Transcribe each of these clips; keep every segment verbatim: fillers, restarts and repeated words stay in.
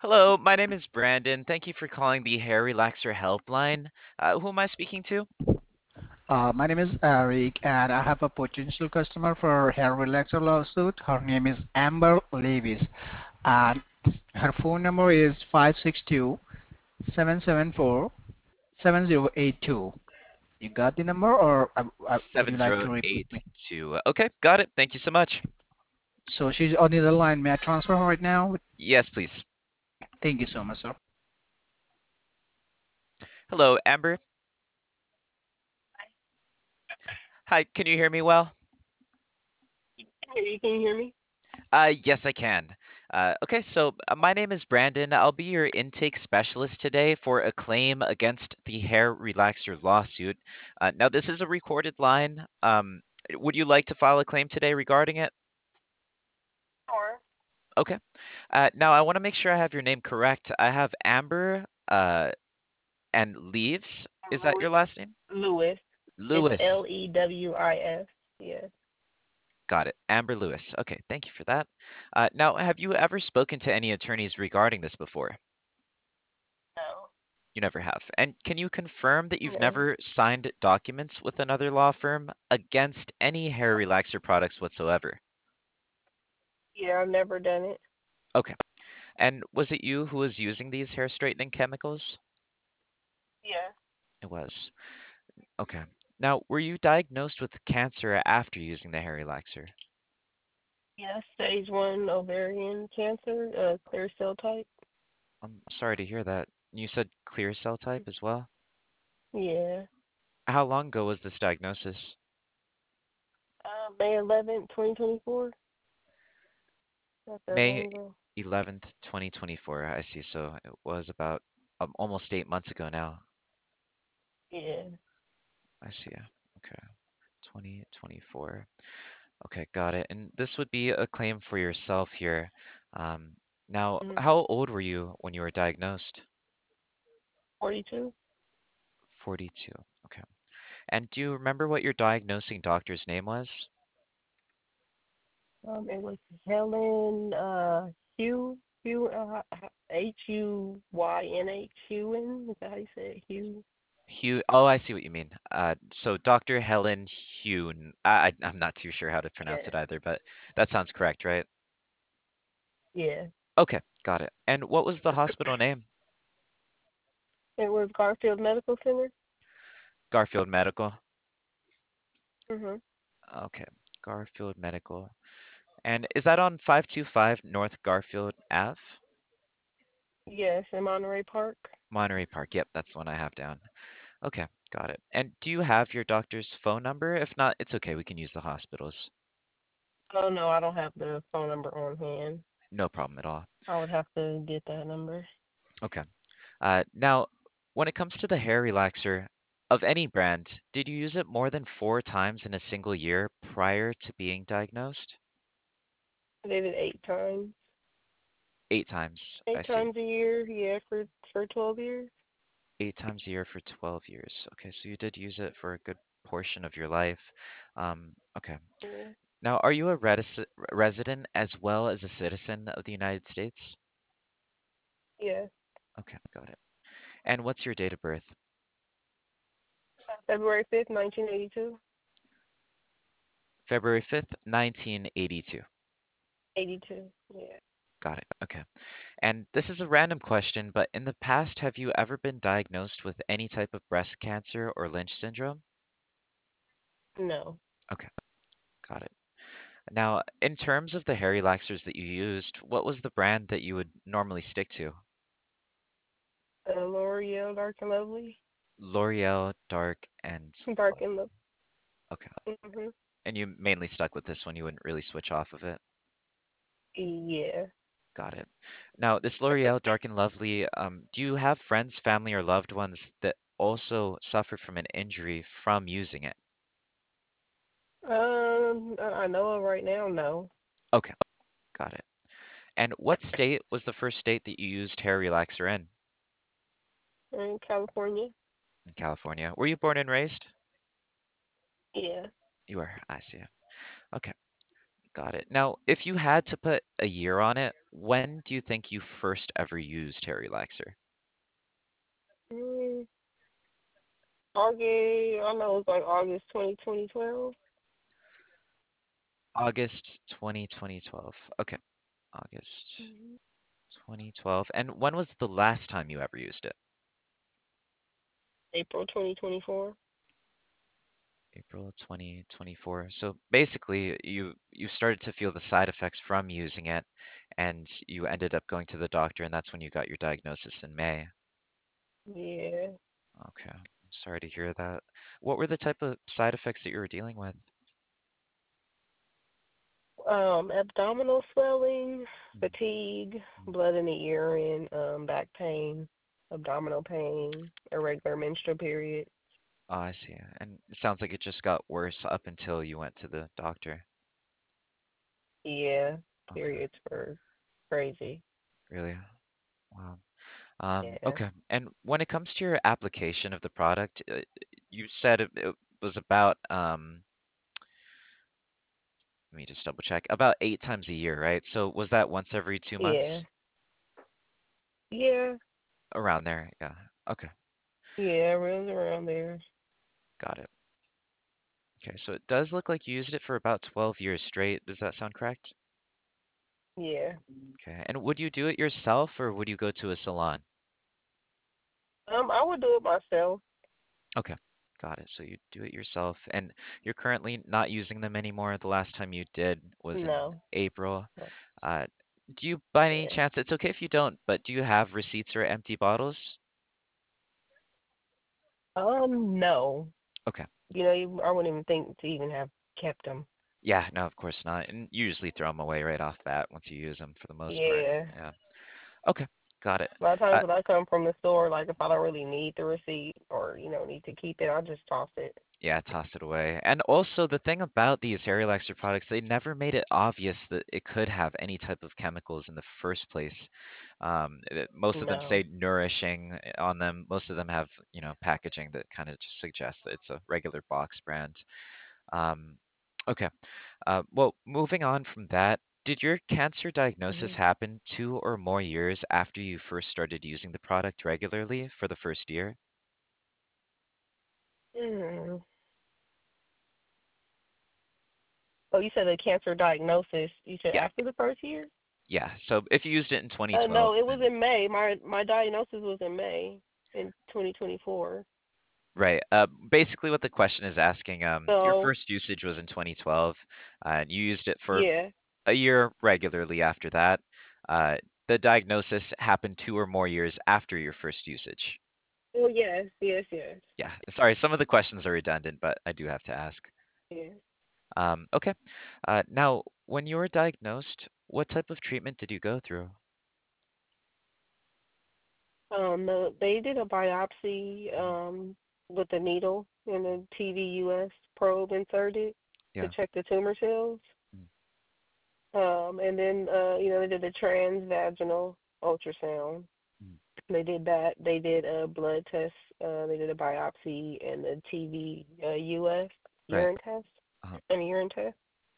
Hello, my name is Brandon. Thank you for calling the Hair Relaxer Helpline. Uh, who am I speaking to? Uh, my name is Eric, and I have a potential customer for hair relaxer lawsuit. Her name is Amber Levis, and her phone number is five six two, seven seven four, seven zero eight two. You got the number, or uh, uh, would you like to repeat me? seven zero eight two. Okay, got it. Thank you so much. So she's on the other line. May I transfer her right now? Yes, please. Thank you so much, sir. Hello, Amber. Hi, can you hear me well? Hey, you can hear me? Uh, yes, I can. Uh, okay, so uh, my name is Brandon. I'll be your intake specialist today for a claim against the Hair Relaxer lawsuit. Uh, now, this is a recorded line. Um, would you like to file a claim today regarding it? Or Okay. Uh, now, I want to make sure I have your name correct. I have Amber uh, and Leaves. Is that your Lewis. last name? Lewis. It's Lewis. L E W I S. Yeah. Got it. Amber Lewis. Okay, thank you for that. Uh, now, have you ever spoken to any attorneys regarding this before? No. You never have. And can you confirm that you've No. never signed documents with another law firm against any hair relaxer products whatsoever? Yeah, I've never done it. Okay. And was it you who was using these hair straightening chemicals? Yeah. It was. Okay. Now, were you diagnosed with cancer after using the hair relaxer? Yeah. Stage one ovarian cancer, uh, clear cell type. I'm sorry to hear that. You said clear cell type as well? Yeah. How long ago was this diagnosis? Uh, May eleventh, twenty twenty-four. Not that May long ago. eleventh, twenty twenty-four. I see. So it was about um, almost eight months ago now. Yeah. I see. Okay. twenty twenty-four. Okay, got it. And this would be a claim for yourself here. Um, now, Mm-hmm. how old were you when you were diagnosed? forty-two. forty-two. Okay. And do you remember what your diagnosing doctor's name was? Um, it was Helen, uh, Hugh, Hugh, uh, H U Y N H, Hewen. Is that how you say it? Hugh? Hugh. Oh, I see what you mean. Uh, so doctor Helen Hune. I, I- I'm not too sure how to pronounce Yeah. it either, but that sounds correct, right? Yeah. Okay, got it. And what was the hospital name? It was Garfield Medical Center. Garfield Medical. Mm-hmm. Okay, Garfield Medical. And is that on five two five North Garfield Ave? Yes, in Monterey Park. Monterey Park. Yep, that's the one I have down. Okay, got it. And do you have your doctor's phone number? If not, it's okay. We can use the hospital's. Oh no, I don't have the phone number on hand. No problem at all. I would have to get that number. Okay. Uh, now, when it comes to the hair relaxer of any brand, did you use it more than four times in a single year prior to being diagnosed? I did it eight times. Eight times, I Eight see. times a year, yeah, for for twelve years. Eight times a year for twelve years. Okay, so you did use it for a good portion of your life. Um, okay. Yeah. Now, are you a redis- resident as well as a citizen of the United States? Yeah. Okay, got it. And what's your date of birth? February fifth, nineteen eighty two. February fifth, nineteen eighty-two. Eighty two. Yeah. Got it. Okay. And this is a random question, but in the past, have you ever been diagnosed with any type of breast cancer or Lynch syndrome? No. Okay, got it. Now, in terms of the hair relaxers that you used, what was the brand that you would normally stick to? Uh, L'Oreal Dark and Lovely. L'Oreal Dark and Dark Lovely. and Lovely. Okay. Mhm. And you mainly stuck with this one, you wouldn't really switch off of it. Yeah. Got it. Now, this L'Oreal Dark and Lovely, um, do you have friends, family, or loved ones that also suffered from an injury from using it? Um, I know of right now. No. Okay, got it. And what state was the first state that you used hair relaxer in? In California. In California. Were you born and raised? Yeah. You were. I see. Okay, got it. Now, if you had to put a year on it, when do you think you first ever used hair relaxer? Mm, August, I know it's like August twenty twenty twelve. August twenty twenty twelve. Okay, August Mhm. twenty twelve. And when was the last time you ever used it? April twenty twenty-four. April twenty twenty-four. So basically, you you started to feel the side effects from using it, and you ended up going to the doctor, and that's when you got your diagnosis in May. Yeah. Okay, I'm sorry to hear that. What were the type of side effects that you were dealing with? Um, abdominal swelling, Mm, fatigue, mm. blood in the urine, um, back pain, abdominal pain, irregular menstrual period. Oh, I see. And it sounds like it just got worse up until you went to the doctor. Yeah, Okay, periods were crazy. really? Wow. Um, Yeah. okay. And when it comes to your application of the product, uh, you said it, it was about, um, let me just double check, about eight times a year, right? So was that once every two Yeah. months? Yeah. Around there, yeah. Okay, Yeah, runs around there. got it. Okay, so it does look like you used it for about twelve years straight. Does that sound correct? Yeah. Okay, and would you do it yourself or would you go to a salon? Um, I would do it myself. Okay, got it. So you do it yourself, and you're currently not using them anymore. The last time you did was in No. April. No. Uh, do you, by any Yeah. chance, it's okay if you don't, but do you have receipts or empty bottles? Um, no. Okay. You know, you, I wouldn't even think to even have kept them. Yeah, no, of course not. And you usually throw them away right off bat once you use them for the most part. Yeah. Yeah. Okay, got it. A lot of times Uh, when I come from the store, like if I don't really need the receipt or, you know, need to keep it, I just toss it. yeah, toss it away. And also the thing about these hair relaxer products, they never made it obvious that it could have any type of chemicals in the first place. Um, it- most of them say No. nourishing on them. Most of them have, you know, packaging that kind of just suggests that it's a regular box brand. Um, okay. Uh, well, moving on from that, did your cancer diagnosis Hmm. happen two or more years after you first started using the product regularly for the first year? Mm. Oh, you said a cancer diagnosis. You said Yeah, after the first year? yeah. So if you used it in Uh, twenty twelve, no, it was then in May. My my diagnosis was in May in twenty twenty-four. right. Uh, basically, what the question is asking, um, your So first usage was in twenty twelve, uh, and you used it for yeah. a year regularly after that. Uh, the diagnosis happened two or more years after your first usage. Oh yes, yes, yes, Yeah, sorry, some of the questions are redundant, but I do have to ask. yeah. Um, okay. Uh, now, when you were diagnosed, what type of treatment did you go through? Um, the, they did a biopsy Mm, um with a needle and a T V U S probe inserted to yeah. check the tumor cells. Mm, Um, and then uh, you know, they did a transvaginal ultrasound. mm, They did that. They did a blood test. Uh, they did a biopsy and a T V uh, U S right. urine test. Uh, I mean urine test.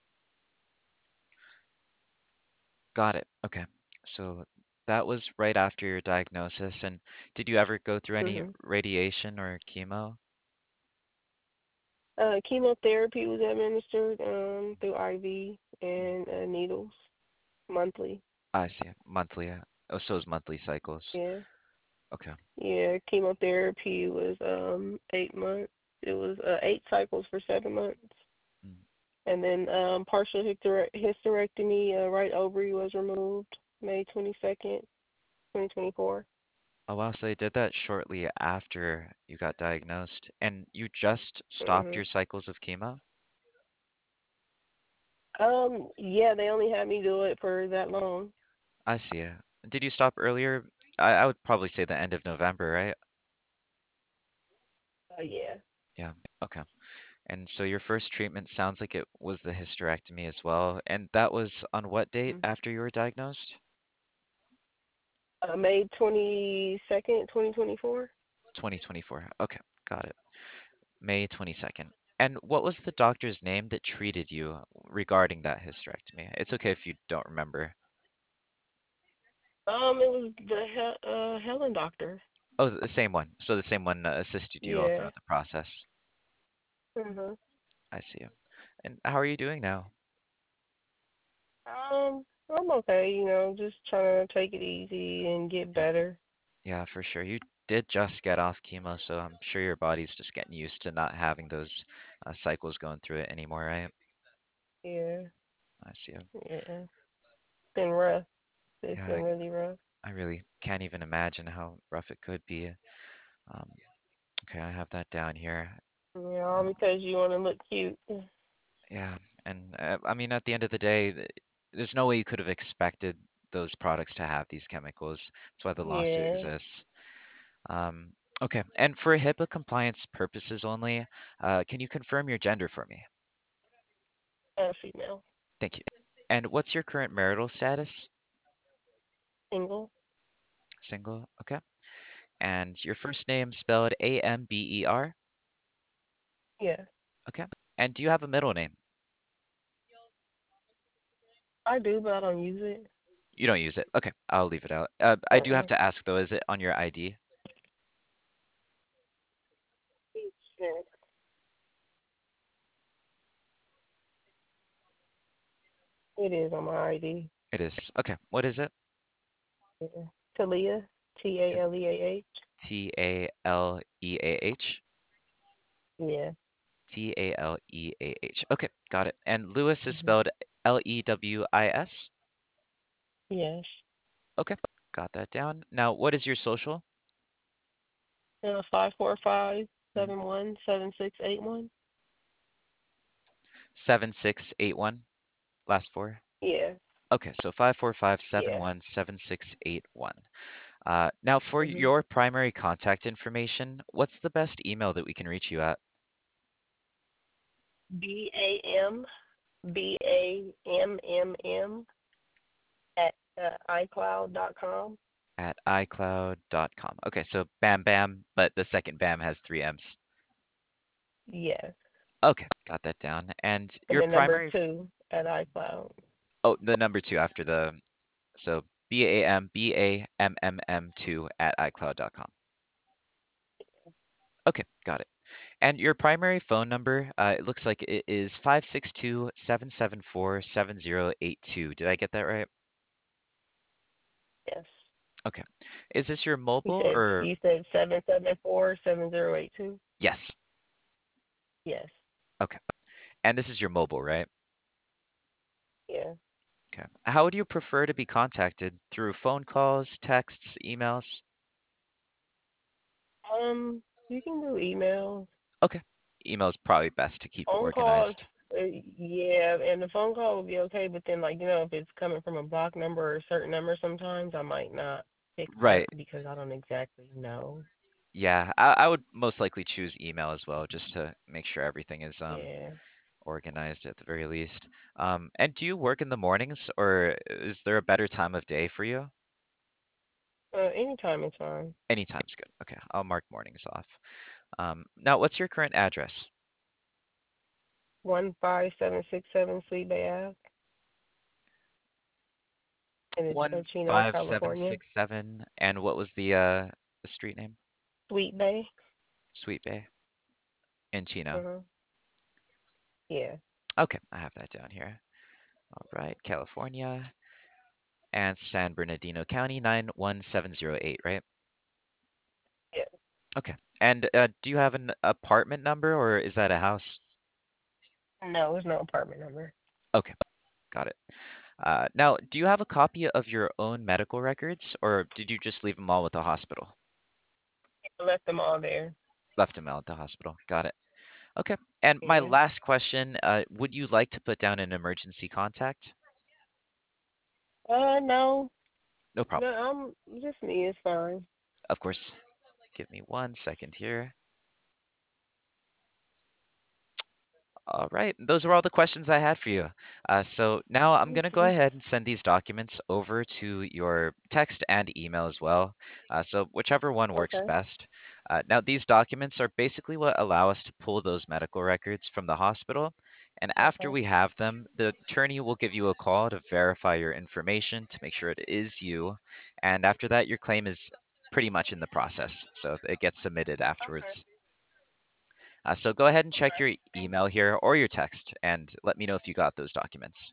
got it. Okay. So that was right after your diagnosis. And did you ever go through any Hmm. radiation or chemo? Uh, chemotherapy was administered um, through I V Mm, and uh, needles monthly. I see. Monthly. uh, Oh, so it's monthly cycles. Yeah, Okay. yeah. Chemotherapy was um, eight months. It was uh, eight cycles for seven months, Mm. and then um, partial hyster- hysterectomy. Uh, right ovary was removed May twenty second, twenty twenty four. Oh, wow. So they did that shortly after you got diagnosed, and you just stopped Mm-hmm. your cycles of chemo? Um, yeah, they only had me do it for that long. I see. uh, Did you stop earlier? I, I would probably say the end of November, right? Uh, yeah. Yeah. Okay. And so your first treatment sounds like it was the hysterectomy as well. And that was on what date Mhm. after you were diagnosed? Uh, May twenty second, twenty twenty four. twenty twenty-four. Okay, got it. May twenty-second. And what was the doctor's name that treated you regarding that hysterectomy? It's okay if you don't remember. Um, it was the Hel- uh Helen doctor. Oh, the same one. So the same one uh, assisted you all Yeah. throughout the process. Mhm. I see. And how are you doing now? Um, I'm okay. You know, just trying to take it easy and get Yeah. better. Yeah, for sure. You did just get off chemo, so I'm sure your body's just getting used to not having those uh, cycles going through it anymore, right? Yeah. I see. Yeah. It's been rough. It's Yeah, been I, really rough. I really can't even imagine how rough it could be. Um, okay, I have that down here. Yeah, all Uh, because you want to look cute. yeah, and uh, I mean, at the end of the day, th- there's no way you could have expected those products to have these chemicals. That's why the lawsuit Yeah. exists. Um, okay, and for HIPAA compliance purposes only, uh, can you confirm your gender for me? A female. Thank you. And what's your current marital status? Single. Single, okay. And your first name spelled A M B E R? Yeah. Okay. And do you have a middle name? I do, but I don't use it. You don't use it. Okay, I'll leave it out. Uh, I do have Uh-uh. to ask though, is it on your I D? Yeah. It is on my I D. It is. Okay, what is it? Yeah. Talia. T A L E A H. T A L E A H? Yeah. T A L E A H. Okay, got it. And Lewis is Mhm. spelled L E W I S? Yes. Okay, got that down. Now, what is your social? Uh, five four five Mhm. seven one seven six eight one. seven six eight one, last four. Yeah. Okay, so five four five seven Yeah. one seven six eight one. Uh, now, for Mhm. your primary contact information, what's the best email that we can reach you at? B A M B A M M M at uh, iCloud dot com. At i cloud dot com. Okay, so Bam Bam, but the second Bam has three M's. Yes. Okay, got that down. And And your the number primary, two at iCloud. oh, the number two after the, so B A M B A M M M two at i cloud dot com. Okay, got it. And your primary phone number, uh, it looks like it is five six two seven seven four seven zero eight two. Did I get that right? Yes. Okay. Is this your You mobile said or? you said seven seven four seven zero eight two. Yes. Yes. Okay. And this is your mobile, right? Yeah. Okay. How would you prefer to be contacted? Through phone calls, texts, emails? Um, you can do emails. Okay. Email is probably best to keep Phone calls, organized. uh, yeah, and the phone call would be okay, but then, like, you know, if it's coming from a block number or a certain number, sometimes I might not pick up Right. because I don't exactly know. Yeah, I, I would most likely choose email as well, just to make sure everything is um Yeah. organized at the very least. Um, and do you work in the mornings, or is there a better time of day for you? Uh, anytime is fine. Anytime's good. Okay, I'll mark mornings off. Um, now, what's your current address? One five seven six seven Sweet Bay Ave, and it's uh, One Chino, five seven California. six seven. And what was the uh the street name? Sweet Bay. Sweet Bay in Chino. Uh-huh. Yeah. Okay, I have that down here. All right, California and San Bernardino County nine one seven zero eight, right? Yeah. Okay. And uh, do you have an apartment number or is that a house? No, there's no apartment number. Okay, got it. Uh, now, do you have a copy of your own medical records or did you just leave them all with the hospital? I left them all there. Left them all at the hospital. Got it. Okay. And my Yeah. last question, uh, would you like to put down an emergency contact? Uh, no. No No, problem. I'm just me. It's fine. Of course. Give me one second here. All right, those are all the questions I had for you. Uh, so now I'm going to go Okay. ahead and send these documents over to your text and email as well. Uh, so whichever one works Okay. best. Uh, now these documents are basically what allow us to pull those medical records from the hospital And after Okay. we have them, the attorney will give you a call to verify your information to make sure it is you. And after that, your claim is pretty much in the process. So it gets submitted Okay. afterwards. Uh, so go ahead and check Okay. your email here or your text and let me know if you got those documents.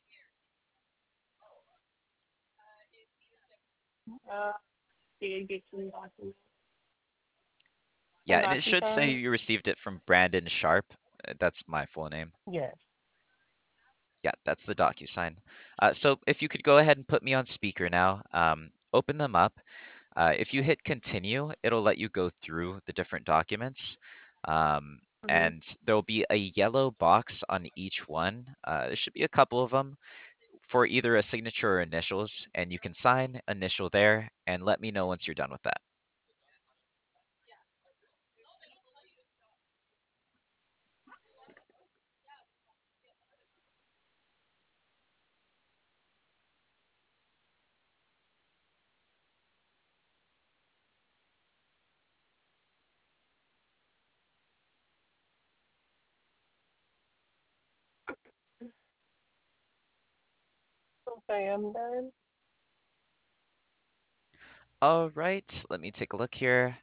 Uh, did get some documents Yeah, on and it should say DocuSign? you received it from Brandon Sharp. Uh, That's my full name. Yes. Yeah, that's the DocuSign. Uh, so if you could go ahead and put me on speaker now, um, open them up. Uh, if you hit continue, it'll let you go through the different documents. Um, Mhm. and there'll be a yellow box on each one. Uh, there should be a couple of them for either a signature or initials, and you can sign, initial there, and let me know once you're done with that. Okay, I'm done. All right, let me take a look here.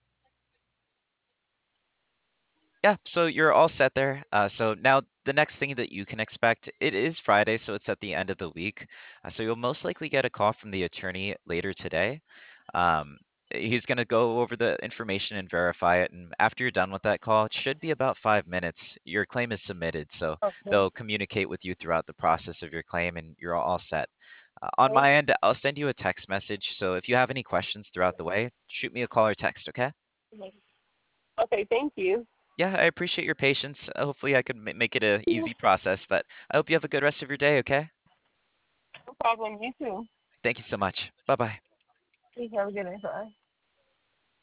Yeah, so you're all set there. Uh, so now the next thing that you can expect, it is Friday, so it's at the end of the week. Uh, so you'll most likely get a call from the attorney later today. Um, he's going to go over the information and verify it. And after you're done with that call, it should be about five minutes. Your claim is submitted, so Okay. they'll communicate with you throughout the process of your claim, and you're all set. Uh, on Okay. my end, I'll send you a text message. So if you have any questions throughout the way, shoot me a call or text, okay? Okay, thank you. Yeah, I appreciate your patience. Uh, Hopefully, I could ma- make it a easy process, but I hope you have a good rest of your day, okay? No problem. You too. Thank you so much. Bye bye. You have a good day. Bye.